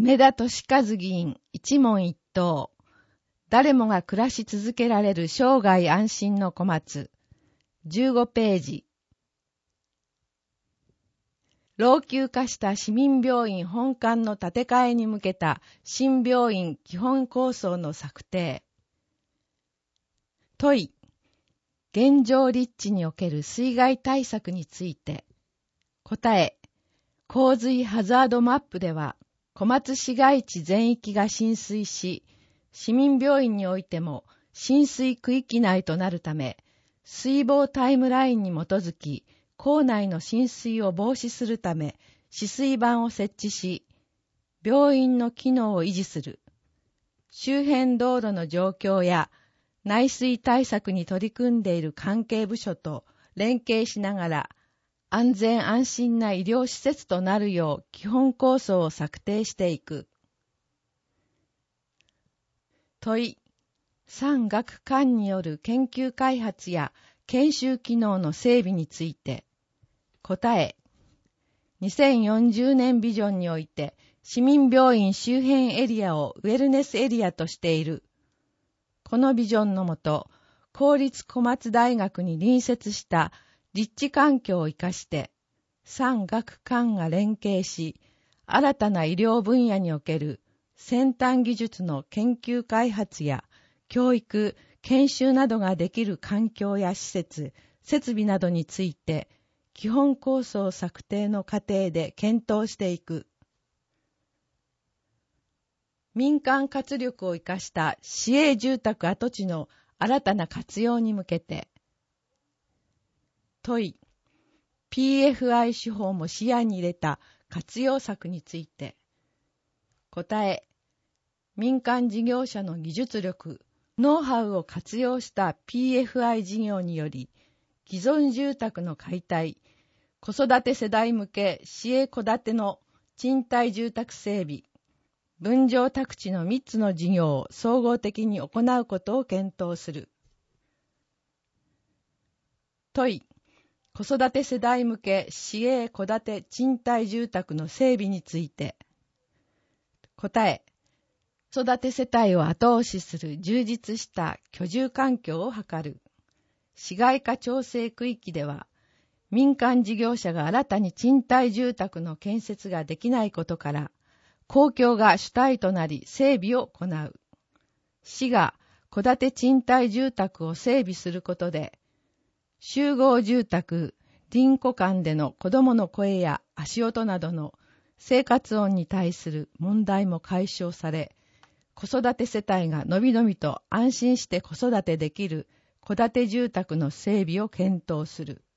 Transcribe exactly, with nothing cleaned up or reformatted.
梅田利和議員一問一答。誰もが暮らし続けられる生涯安心の小松。じゅうごページ。老朽化した市民病院本館の建て替えに向けた新病院基本構想の策定。問い。現状立地における水害対策について。答え。洪水ハザードマップでは、小松市街地全域が浸水し、市民病院においても浸水区域内となるため、水防タイムラインに基づき、構内の浸水を防止するため、止水板を設置し、病院の機能を維持する。周辺道路の状況や内水対策に取り組んでいる関係部署と連携しながら、安全安心な医療施設となるよう基本構想を策定していく。問い。産学官による研究開発や研修機能の整備について。答え。にせんよんじゅうねんビジョンにおいて市民病院周辺エリアをウェルネスエリアとしている。このビジョンのもと、公立小松大学に隣接した立地環境を生かして、産学官が連携し、新たな医療分野における先端技術の研究開発や教育、研修などができる環境や施設、設備などについて、基本構想策定の過程で検討していく。民間活力を生かした市営住宅跡地の新たな活用に向けて。問い。ピーエフアイ 手法も視野に入れた活用策について。答え。民間事業者の技術力、ノウハウを活用した ピーエフアイ 事業により、既存住宅の解体、子育て世代向け市営戸建ての賃貸住宅整備、分譲宅地のみっつの事業を総合的に行うことを検討する。問い。子育て世代向け市営戸建て賃貸住宅の整備について。答え。子育て世帯を後押しする充実した居住環境を図る。市街化調整区域では、民間事業者が新たに賃貸住宅の建設ができないことから、公共が主体となり整備を行う。市が戸建て賃貸住宅を整備することで、集合住宅、隣戸間での子どもの声や足音などの生活音に対する問題も解消され、子育て世帯がのびのびと安心して子育てできる戸建て住宅の整備を検討する。